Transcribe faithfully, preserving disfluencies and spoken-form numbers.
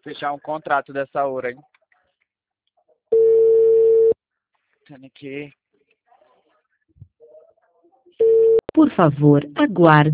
fechar um contrato dessa hora, hein? Tendo que... Por favor, aguarde.